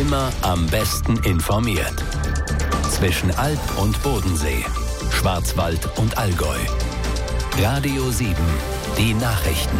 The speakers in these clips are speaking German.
Immer am besten informiert. Zwischen Alp und Bodensee, Schwarzwald und Allgäu. Radio 7, die Nachrichten.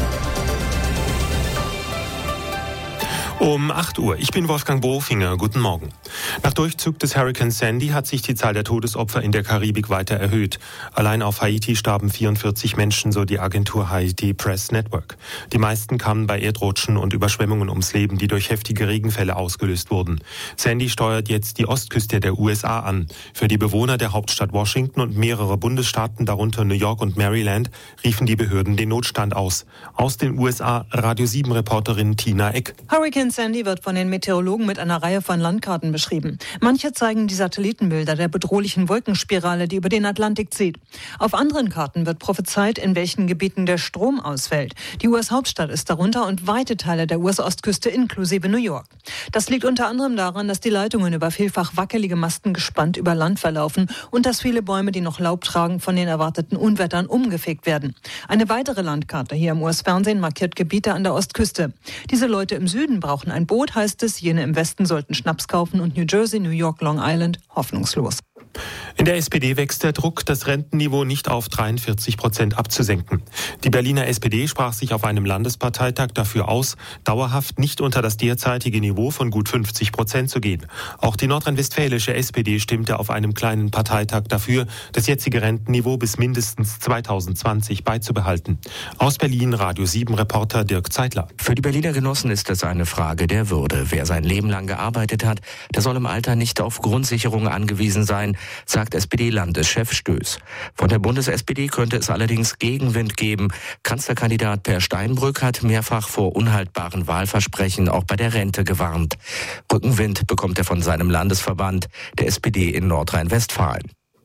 Um 8 Uhr. Ich bin Wolfgang Bofinger. Guten Morgen. Nach Durchzug des Hurrikan Sandy hat sich die Zahl der Todesopfer in der Karibik weiter erhöht. Allein auf Haiti starben 44 Menschen, so die Agentur Haiti Press Network. Die meisten kamen bei Erdrutschen und Überschwemmungen ums Leben, die durch heftige Regenfälle ausgelöst wurden. Sandy steuert jetzt die Ostküste der USA an. Für die Bewohner der Hauptstadt Washington und mehrere Bundesstaaten, darunter New York und Maryland, riefen die Behörden den Notstand aus. Aus den USA Radio 7-Reporterin Tina Eck. Hurrikan Sandy wird von den Meteorologen mit einer Reihe von Landkarten beschrieben. Manche zeigen die Satellitenbilder der bedrohlichen Wolkenspirale, die über den Atlantik zieht. Auf anderen Karten wird prophezeit, in welchen Gebieten der Strom ausfällt. Die US-Hauptstadt ist darunter und weite Teile der US-Ostküste inklusive New York. Das liegt unter anderem daran, dass die Leitungen über vielfach wackelige Masten gespannt über Land verlaufen und dass viele Bäume, die noch Laub tragen, von den erwarteten Unwettern umgefegt werden. Eine weitere Landkarte hier im US-Fernsehen markiert Gebiete an der Ostküste. Diese Leute im Süden brauchen ein Boot, heißt es. Jene im Westen sollten Schnaps kaufen und New Jersey, New York, Long Island hoffnungslos. In der SPD wächst der Druck, das Rentenniveau nicht auf 43% abzusenken. Die Berliner SPD sprach sich auf einem Landesparteitag dafür aus, dauerhaft nicht unter das derzeitige Niveau von gut 50% zu gehen. Auch die nordrhein-westfälische SPD stimmte auf einem kleinen Parteitag dafür, das jetzige Rentenniveau bis mindestens 2020 beizubehalten. Aus Berlin Radio 7-Reporter Dirk Zeitler. Für die Berliner Genossen ist es eine Frage der Würde. Wer sein Leben lang gearbeitet hat, der soll im Alter nicht auf Grundsicherung angewiesen sein, sagt SPD-Landeschef Stöß. Von der Bundes-SPD könnte es allerdings Gegenwind geben. Kanzlerkandidat Per Steinbrück hat mehrfach vor unhaltbaren Wahlversprechen auch bei der Rente gewarnt. Rückenwind bekommt er von seinem Landesverband, der SPD in Nordrhein-Westfalen.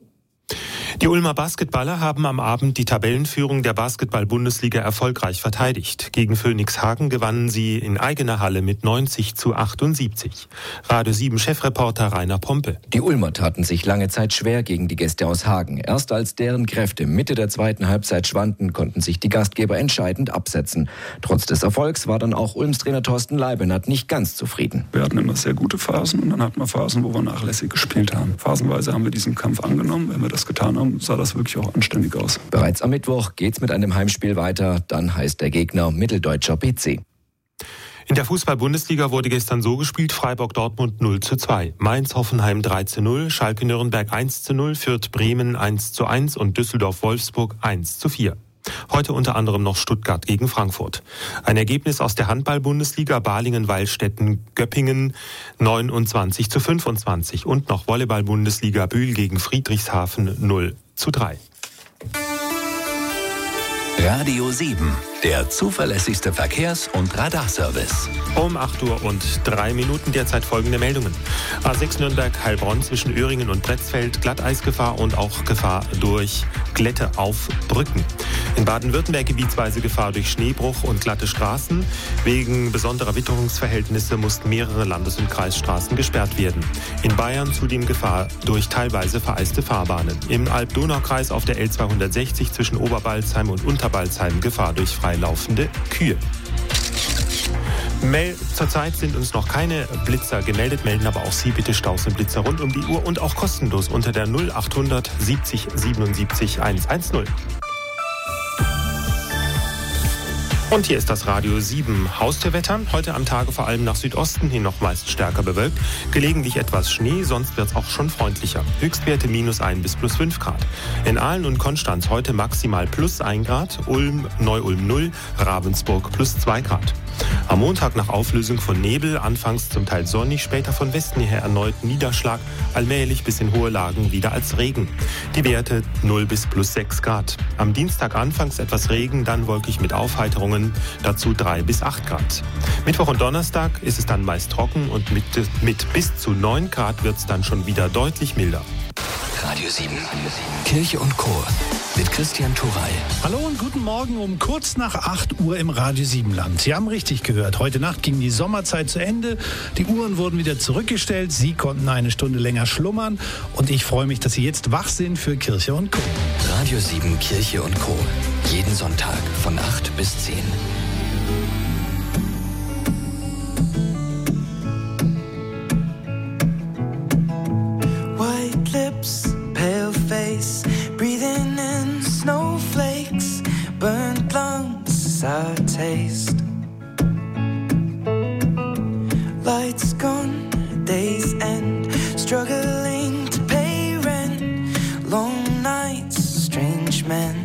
Die Ulmer Basketballer haben am Abend die Tabellenführung der Basketball-Bundesliga erfolgreich verteidigt. Gegen Phönix Hagen gewannen sie in eigener Halle mit 90-78. Radio 7-Chefreporter Rainer Pompe. Die Ulmer taten sich lange Zeit schwer gegen die Gäste aus Hagen. Erst als deren Kräfte Mitte der zweiten Halbzeit schwanden, konnten sich die Gastgeber entscheidend absetzen. Trotz des Erfolgs war dann auch Ulms Trainer Thorsten Leibenhardt nicht ganz zufrieden. Wir hatten immer sehr gute Phasen und dann hatten wir Phasen, wo wir nachlässig gespielt haben. Phasenweise haben wir diesen Kampf angenommen. Wenn wir das getan haben, sah das wirklich auch anständig aus. Bereits am Mittwoch geht's mit einem Heimspiel weiter. Dann heißt der Gegner Mitteldeutscher BC. In der Fußball-Bundesliga wurde gestern so gespielt: Freiburg-Dortmund 0:2, Mainz-Hoffenheim 3:0, Schalke-Nürnberg 1:0, Fürth-Bremen 1:1 und Düsseldorf-Wolfsburg 1:4. Heute unter anderem noch Stuttgart gegen Frankfurt. Ein Ergebnis aus der Handball-Bundesliga: Balingen-Wallstätten-Göppingen 29:25 und noch Volleyball-Bundesliga: Bühl gegen Friedrichshafen 0:3. Radio 7, der zuverlässigste Verkehrs- und Radarservice. Um 8:03 Uhr derzeit folgende Meldungen. A6 Nürnberg-Heilbronn zwischen Öhringen und Bretzfeld, Glatteisgefahr und auch Gefahr durch Glätte auf Brücken. In Baden-Württemberg gebietsweise Gefahr durch Schneebruch und glatte Straßen. Wegen besonderer Witterungsverhältnisse mussten mehrere Landes- und Kreisstraßen gesperrt werden. In Bayern zudem Gefahr durch teilweise vereiste Fahrbahnen. Im Alb-Donau-Kreis auf der L260 zwischen Oberbalzheim und Unterbalzheim Gefahr durch freilaufende Kühe. Zurzeit sind uns noch keine Blitzer gemeldet, melden aber auch Sie bitte Staus und Blitzer rund um die Uhr und auch kostenlos unter der 0800 70 77 110. Und hier ist das Radio 7 Haustürwetter. Heute am Tage vor allem nach Südosten hin noch meist stärker bewölkt. Gelegentlich etwas Schnee, sonst wird es auch schon freundlicher. Höchstwerte -1 bis +5 Grad. In Aalen und Konstanz heute maximal +1 Grad. Ulm, Neu-Ulm 0, Ravensburg +2 Grad. Am Montag nach Auflösung von Nebel, anfangs zum Teil sonnig, später von Westen her erneut Niederschlag, allmählich bis in hohe Lagen wieder als Regen. Die Werte 0 bis +6 Grad. Am Dienstag anfangs etwas Regen, dann wolkig mit Aufheiterungen, dazu 3 bis 8 Grad. Mittwoch und Donnerstag ist es dann meist trocken und mit bis zu 9 Grad wird es dann schon wieder deutlich milder. Radio 7, Kirche und Chor mit Christian Turay. Hallo und guten Morgen um kurz nach 8 Uhr im Radio 7 Land. Sie haben richtig gehört, heute Nacht ging die Sommerzeit zu Ende, die Uhren wurden wieder zurückgestellt, Sie konnten eine Stunde länger schlummern und ich freue mich, dass Sie jetzt wach sind für Kirche und Chor. Radio 7, Kirche und Chor. Jeden Sonntag von 8 bis 10. sour taste. Lights gone, days end, struggling to pay rent. Long nights, strange men.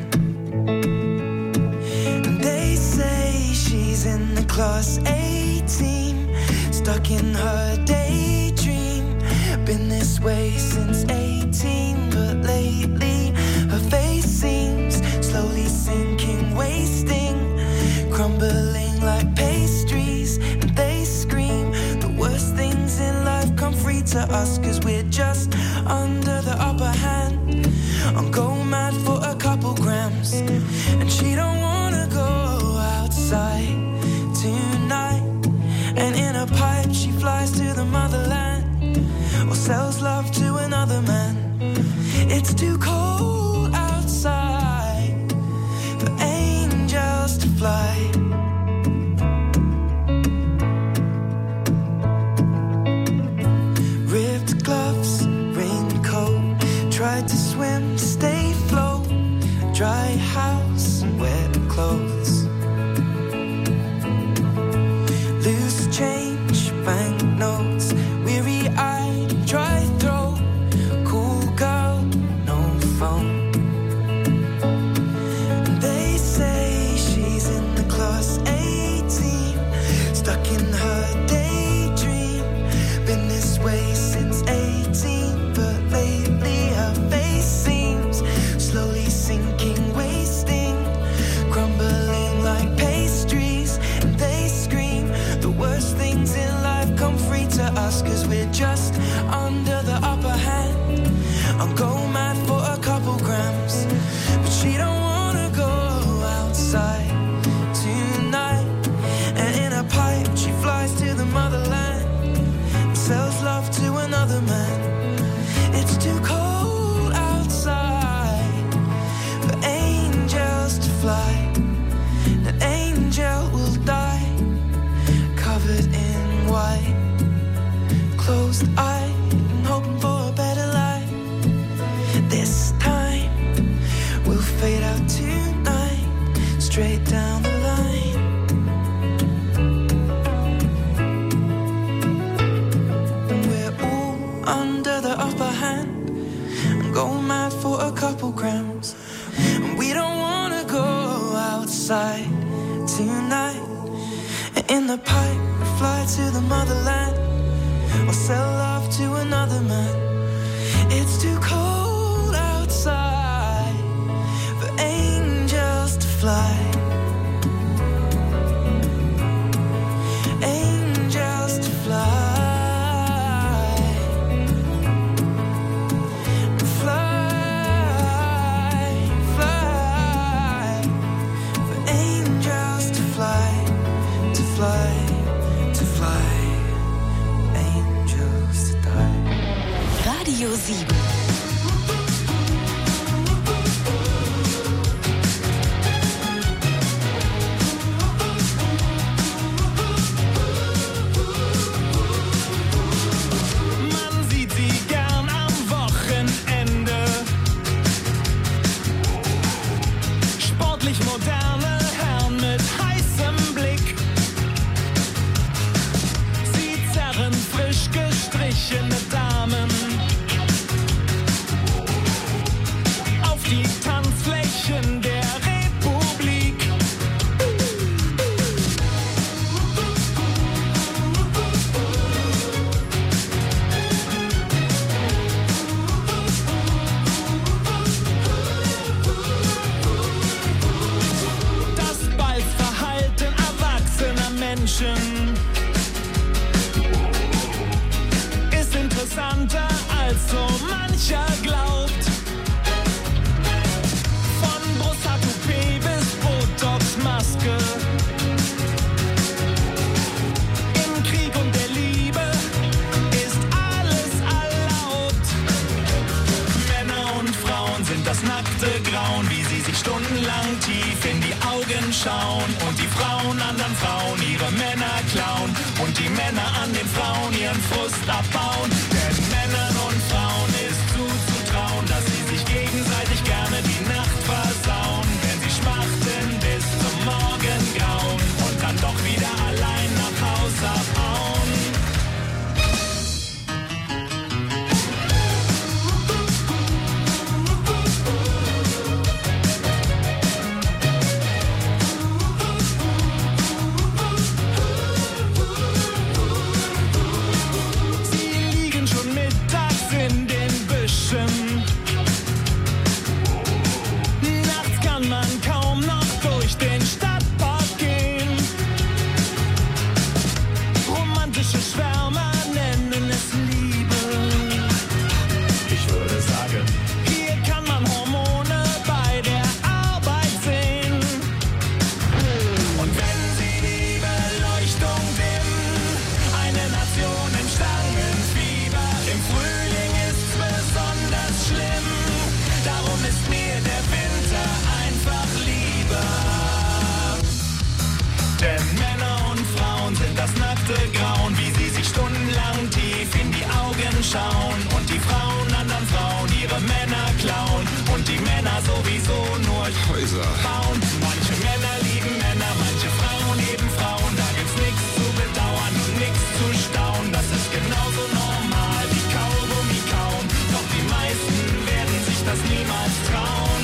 And they say she's in the class A team, stuck in her daydream. Been this way since 18, but lately her face seems slowly sinking, wasting, crumbling like pastries. And they scream the worst things in life come free to us, 'cause we're just under the upper hand. I'm go mad for a couple grams, and she don't wanna go outside tonight. And in a pipe she flies to the motherland, or sells love to another man. It's too cold outside for angels to fly. Ripped gloves, raincoat, tried to swim, stay afloat. Dry house and wet clothes. Loose change, banknotes, weary-eyed, dry throat. Cool girl, no phone. And they say she's in the class 18, stuck in her daydream. Been this way since 18, but lately her face seems slowly sinking, wasting, crumbling like pastries. And they scream the worst things in life come free to us, 'cause we're just under the upper hand. I'll go mad for a couple grams, but she don't wanna go outside tonight. And in a pipe she flies to the motherland, and sells love to another man. It's too cold outside for angels to fly. An angel will die, covered in white, closed eye, and hoping for a better life. This time we'll fade out tonight, straight down the line. And we're all under the upper hand, and go mad for a couple grams. And we don't wanna go outside tonight. And in the pipe we fly to the motherland, or sell love to another man. It's too cold outside for angels to fly. Angels to fly. Fly, fly. For angels to fly, to fly, to fly. Angels to die. Radio 7. Man sieht sie gern am Wochenende. Sportlich moderne Herren mit heißem Blick. Sie zerren frisch gestrichene Damen auf die Tanzflächen der Republik. Das Balzverhalten erwachsener Menschen ist interessanter als so mancher glaubt. Von Brusthaar-Toupet bis Botox-Maske. Im Krieg und der Liebe ist alles erlaubt. Männer und Frauen sind das nackte Grauen, wie sie sich stundenlang tief in die Augen schauen. Und die Frauen anderen Frauen ihre Männer klauen. Und die Männer an den Frauen ihren Frust abbauen. Denn Männern und Frauen ist zuzutrauen, dass sie sich gegenseitig gerne die Nacht versauen. Wenn sie schmachten bis zum Morgen zuschauen und die Frauen anderen Frauen ihre Männer klauen und die Männer sowieso nur Häuser bauen. Manche Männer lieben Männer, manche Frauen lieben Frauen. Da gibt's nichts zu bedauern und nichts zu staunen. Das ist genauso normal wie Kaugummi kauen. Doch die meisten werden sich das niemals trauen.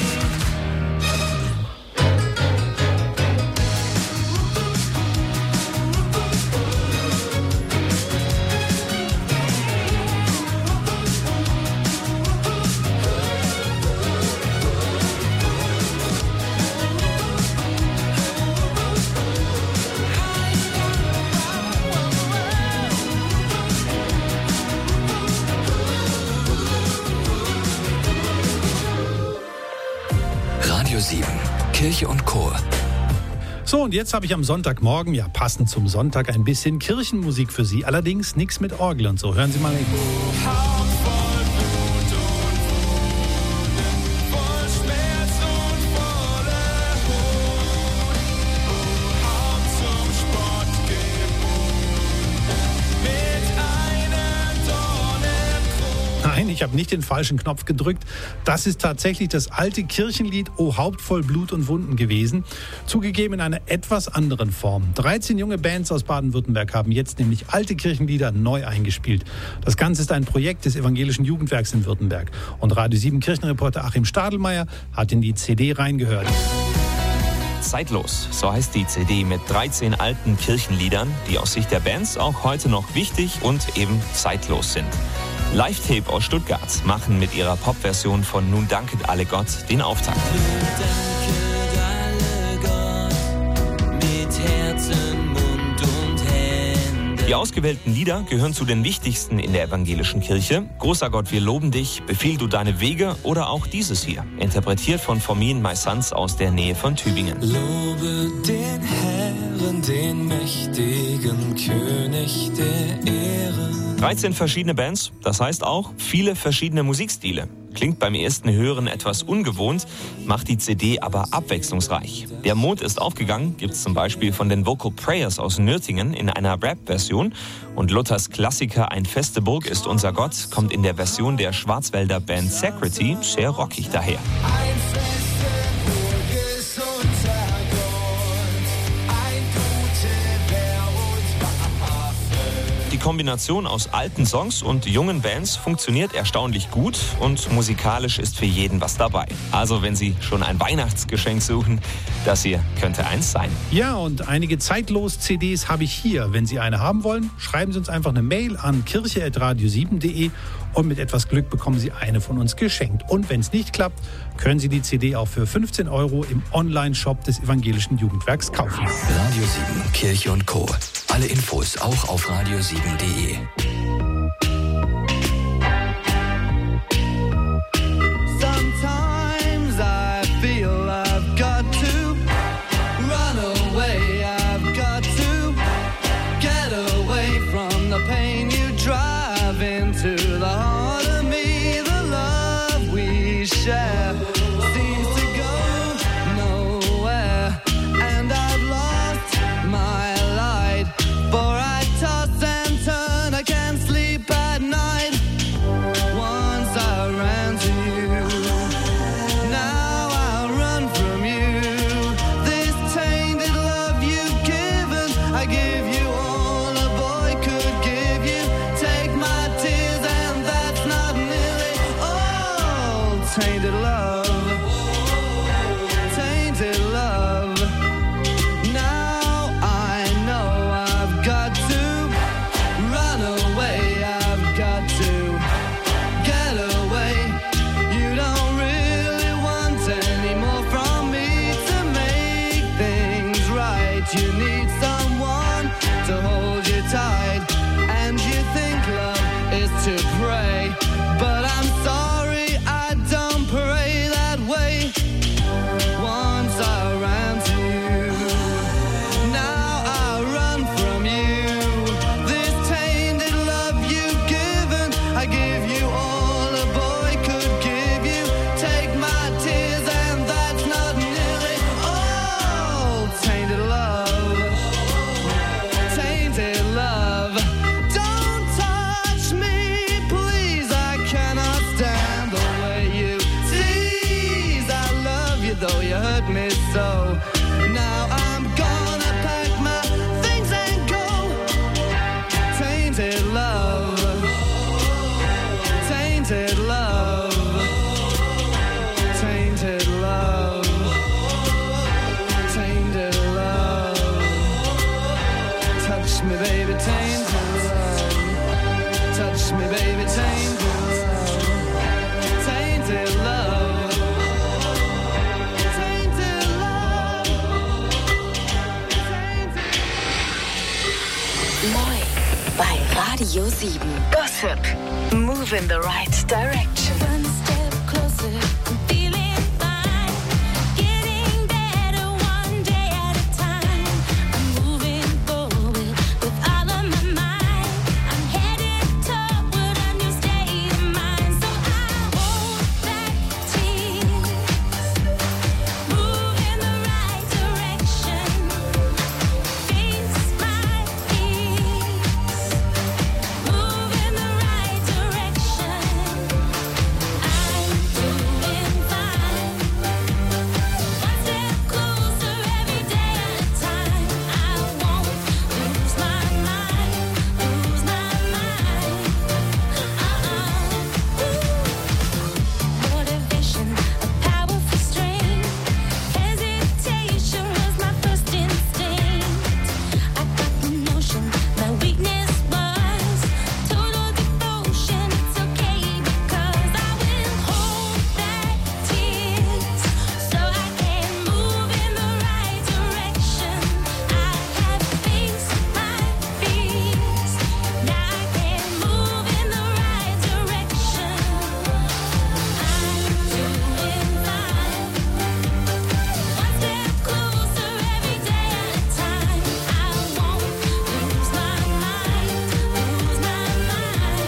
Radio 7, Kirche und Chor. So, und jetzt habe ich am Sonntagmorgen, ja passend zum Sonntag, ein bisschen Kirchenmusik für Sie. Allerdings nichts mit Orgel und so. Hören Sie mal hin. Nein, ich habe nicht den falschen Knopf gedrückt. Das ist tatsächlich das alte Kirchenlied O Haupt voll Blut und Wunden gewesen. Zugegeben in einer etwas anderen Form. 13 junge Bands aus Baden-Württemberg haben jetzt nämlich alte Kirchenlieder neu eingespielt. Das Ganze ist ein Projekt des Evangelischen Jugendwerks in Württemberg. Und Radio 7 Kirchenreporter Achim Stadelmeier hat in die CD reingehört. Zeitlos, so heißt die CD mit 13 alten Kirchenliedern, die aus Sicht der Bands auch heute noch wichtig und eben zeitlos sind. Live-Tape aus Stuttgart machen mit ihrer Pop-Version von Nun danket alle Gott den Auftakt. Die ausgewählten Lieder gehören zu den wichtigsten in der evangelischen Kirche. Großer Gott, wir loben dich, befiehl du deine Wege oder auch dieses hier, interpretiert von Formin My Sons aus der Nähe von Tübingen. Lobe den Herrn, den mächtigen König der Ehre. 13 verschiedene Bands, das heißt auch viele verschiedene Musikstile. Klingt beim ersten Hören etwas ungewohnt, macht die CD aber abwechslungsreich. Der Mond ist aufgegangen gibt's zum Beispiel von den Vocal Prayers aus Nürtingen in einer Rap-Version. Und Luthers Klassiker Ein feste Burg ist unser Gott kommt in der Version der Schwarzwälder Band Sacrity sehr rockig daher. Die Kombination aus alten Songs und jungen Bands funktioniert erstaunlich gut und musikalisch ist für jeden was dabei. Also wenn Sie schon ein Weihnachtsgeschenk suchen, das hier könnte eins sein. Ja, und einige Zeitlos-CDs habe ich hier. Wenn Sie eine haben wollen, schreiben Sie uns einfach eine Mail an kirche@radio7.de und mit etwas Glück bekommen Sie eine von uns geschenkt. Und wenn es nicht klappt, können Sie die CD auch für 15 € im Online-Shop des Evangelischen Jugendwerks kaufen. Radio 7, Kirche und Chor. Alle Infos auch auf radio7.de. Sometimes I feel I've got to run away. I've got to get away from the pain you drive into the heart of me. The love we share seems to go nowhere, and I've lost my light. For I toss and turn, I can't sleep at night. Once I ran to you, now I run from you. This tainted love you've given, I give you all a boy could give you. Take my tears and that's not nearly all. Tainted love, tainted love. Now I know I've got to run away. I've got to get away. You don't really want any more from me to make things right. You need someone to hold you tight, and you think love is to pray, but I'm sorry, I don't pray that way. Once I ran to you, now I run from you. This tainted love you've given, I give you all a boy could give you. Take my tears and that's not nearly all. Tainted love. Radio 7. Gossip. Move in the right direction. One step closer. Feeling fine. Getting better one day at a time. I'm moving forward with all of my mind. I'm headed toward a new state of mind. So I hold back tears. Move in the right direction. Face my fears. Move in the right direction. I'm doing fine. One step closer every day at a time. I won't lose my mind. Lose my mind. Motivation, a powerful strength. Hesitation was my first instinct. I got the notion my weakness was total devotion. It's okay because I will hold back tears so I can move in the right direction. I have faced my fears. Now I can move in the right direction. I'm doing fine. One step closer every day at a time. I won't lose my mind. Lose my mind.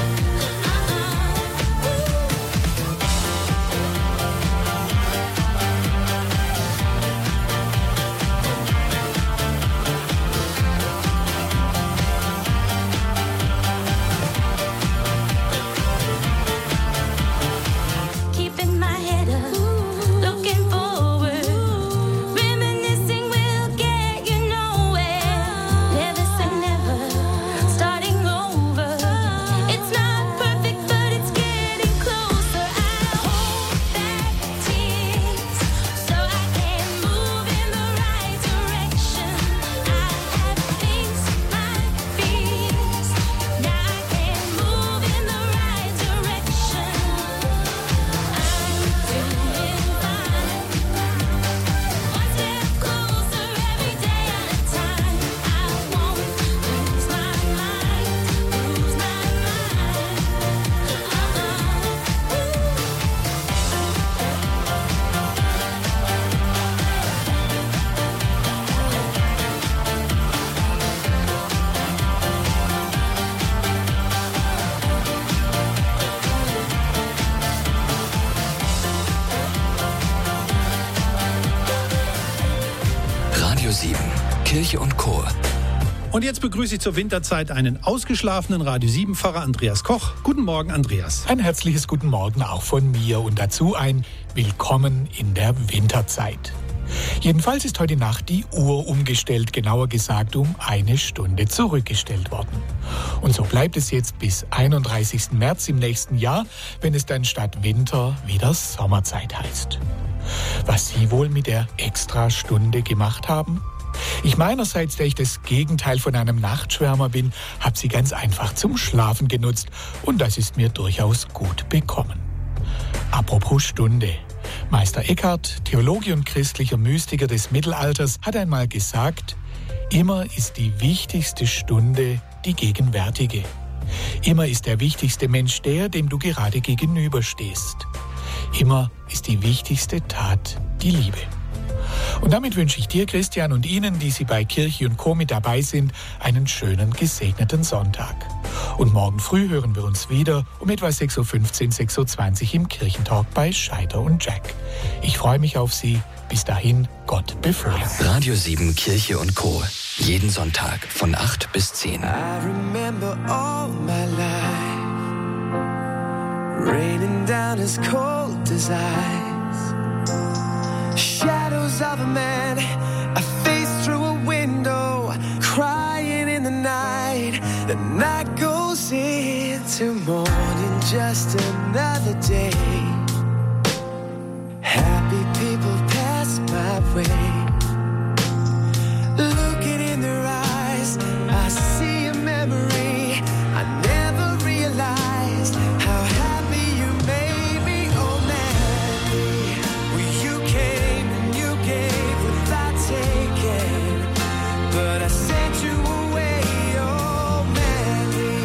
Keeping my head up, looking forward. Reminiscing will get you nowhere. Never say never, starting over. It's not perfect, but it's getting closer. I hold back tears so I can move in the right direction. I have faced my fears. Now I can move in the right direction. I'm doing fine. One step closer every day at a time. I won't lose my mind. Lose my mind. Radio 7, Kirche und Chor. Und jetzt begrüße ich zur Winterzeit einen ausgeschlafenen Radio 7-Pfarrer Andreas Koch. Guten Morgen, Andreas. Ein herzliches Guten Morgen auch von mir und dazu ein Willkommen in der Winterzeit. Jedenfalls ist heute Nacht die Uhr umgestellt, genauer gesagt um 1 Stunde zurückgestellt worden. Und so bleibt es jetzt bis 31. März im nächsten Jahr, wenn es dann statt Winter wieder Sommerzeit heißt. Was Sie wohl mit der Extrastunde gemacht haben? Ich meinerseits, der ich das Gegenteil von einem Nachtschwärmer bin, habe sie ganz einfach zum Schlafen genutzt und das ist mir durchaus gut bekommen. Apropos Stunde. Meister Eckhart, Theologe und christlicher Mystiker des Mittelalters, hat einmal gesagt, immer ist die wichtigste Stunde die gegenwärtige. Immer ist der wichtigste Mensch der, dem du gerade gegenüberstehst. Immer ist die wichtigste Tat die Liebe. Und damit wünsche ich dir, Christian, und Ihnen, die Sie bei Kirche und Co. mit dabei sind, einen schönen, gesegneten Sonntag. Und morgen früh hören wir uns wieder um etwa 6.15 Uhr, 6.20 Uhr im Kirchentalk bei Scheider und Jack. Ich freue mich auf Sie. Bis dahin, Gott befohlen. Radio 7, Kirche und Co. Jeden Sonntag von 8 bis 10. I remember all my life, raining down as cold as ice. Shadows of a man, a face through a window, crying in the night. The night goes into morning, just another day. Happy people pass my way. Looking in their eyes, I see a memory. I never realized how happy you made me. Oh, Mandy, well, you came and you gave without taking, but I sent you away. Oh, Mandy,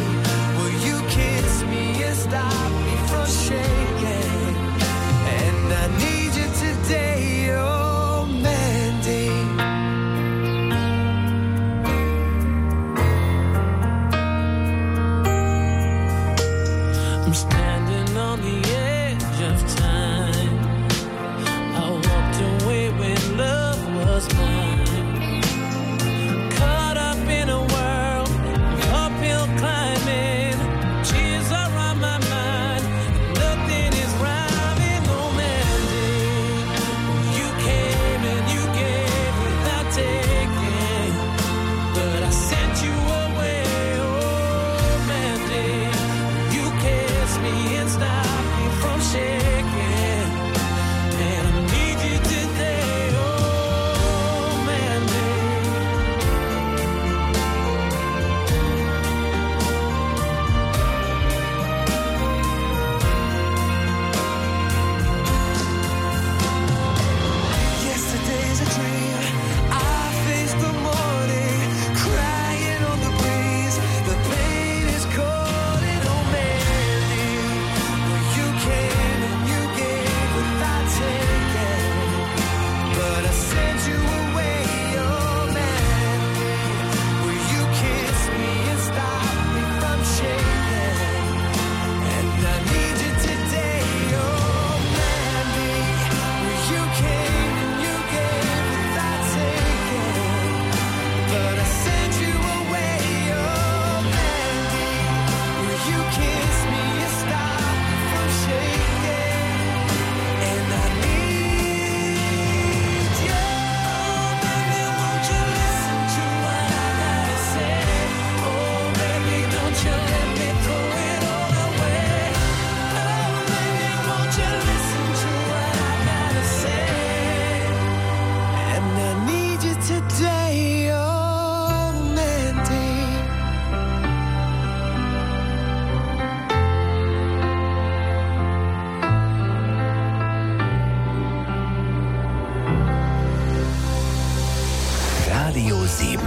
Radio 7.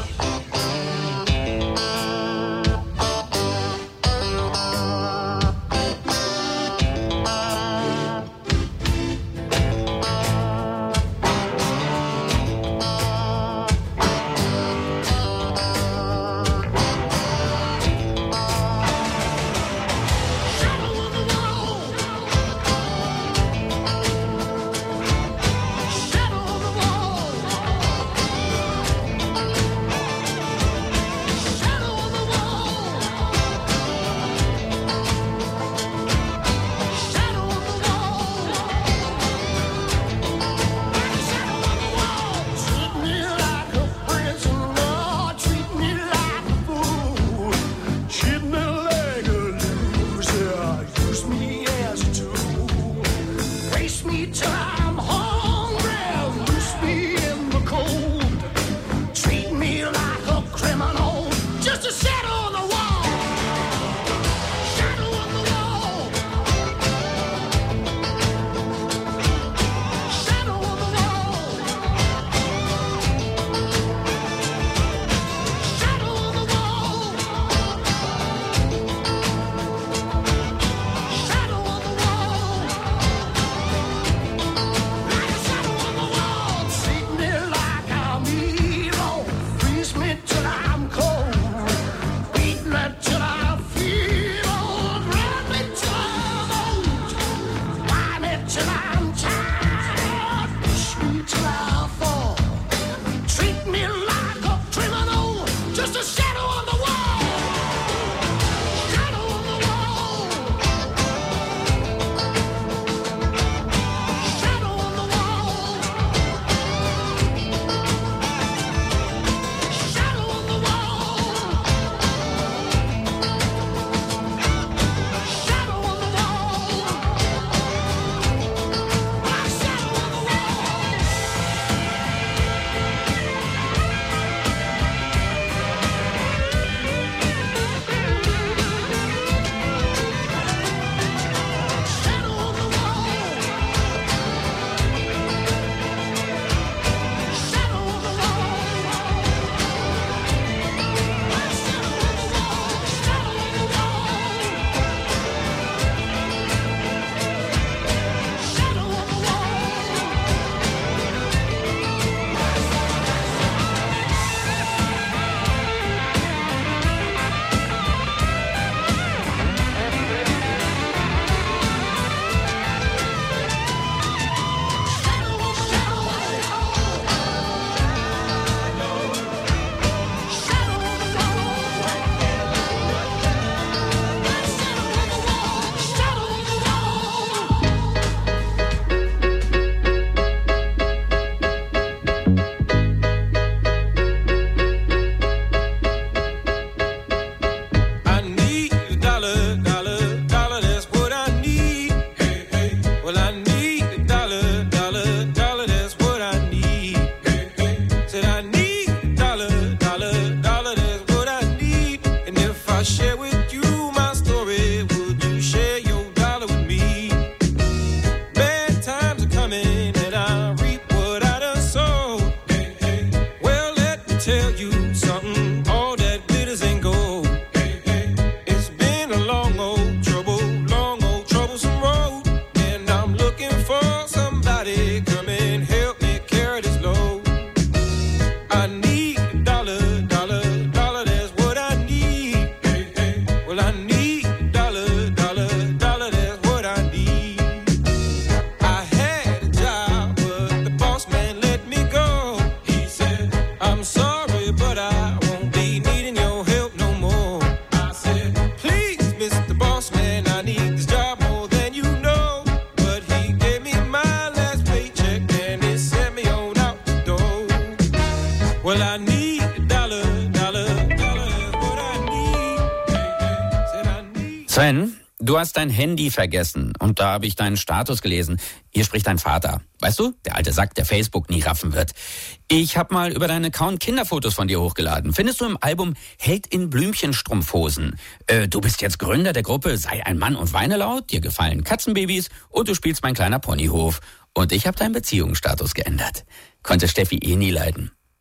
Sven, du hast dein Handy vergessen und da habe ich deinen Status gelesen. Hier spricht dein Vater. Weißt du, der alte Sack, der Facebook nie raffen wird. Ich habe mal über deinen Account Kinderfotos von dir hochgeladen. Findest du im Album Held in Blümchenstrumpfhosen. Du bist jetzt Gründer der Gruppe Sei ein Mann und weine laut, dir gefallen Katzenbabys und du spielst Mein kleiner Ponyhof. Und ich habe deinen Beziehungsstatus geändert. Konnte Steffi nie leiden.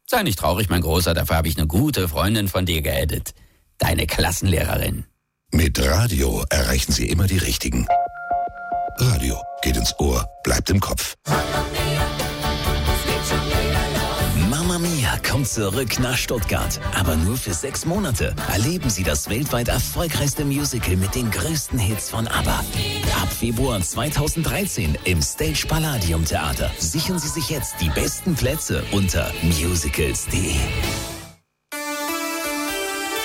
Sei nicht traurig, mein Großer, dafür habe ich eine gute Freundin von dir geaddet. Deine Klassenlehrerin. Mit Radio erreichen Sie immer die Richtigen. Radio geht ins Ohr, bleibt im Kopf. Mamma Mia kommt zurück nach Stuttgart, aber nur für 6 Monate. Erleben Sie das weltweit erfolgreichste Musical mit den größten Hits von ABBA. Ab Februar 2013 im Stage Palladium Theater. Sichern Sie sich jetzt die besten Plätze unter musicals.de.